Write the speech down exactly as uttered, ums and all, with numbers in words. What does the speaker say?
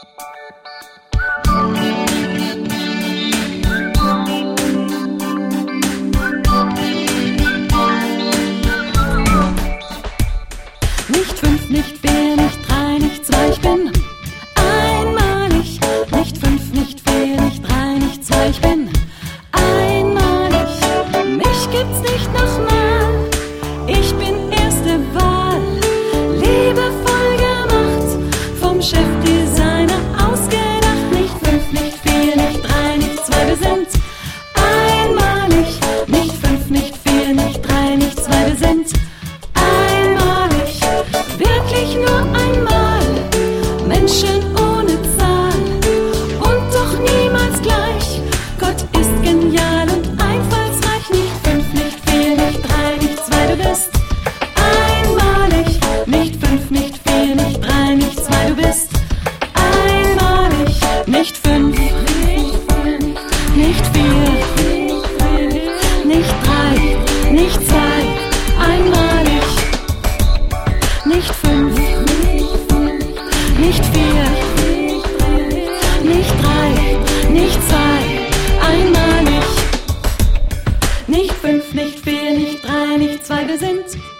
Nicht fünf, nicht vier, nicht drei, nicht zwei, ich bin einmalig. Nicht fünf, nicht vier, nicht drei, nicht zwei, ich bin einmalig. Mich gibt's nicht nochmal, ich bin erste Wahl. Liebevoll gemacht, vom Chefdesigner ausgedacht. Nicht fünf, nicht vier, nicht drei, nicht zwei, wir sind einmalig. Nicht fünf, nicht vier, nicht drei, nicht zwei, wir sind einmalig. Wirklich nur einmal, Menschen ohne Zahl und doch niemals gleich. Gott ist genial und einfallsreich. Nicht fünf, nicht vier, nicht drei, nicht zwei, du bist einmalig. Nicht fünf, nicht vier, nicht drei, nicht zwei, du bist einmalig. Nicht fünf, nicht vier, nicht drei, nicht zwei, einmalig. Nicht fünf, nicht vier, nicht drei, nicht zwei, einmalig. Nicht fünf, nicht vier, nicht drei, nicht zwei, wir sind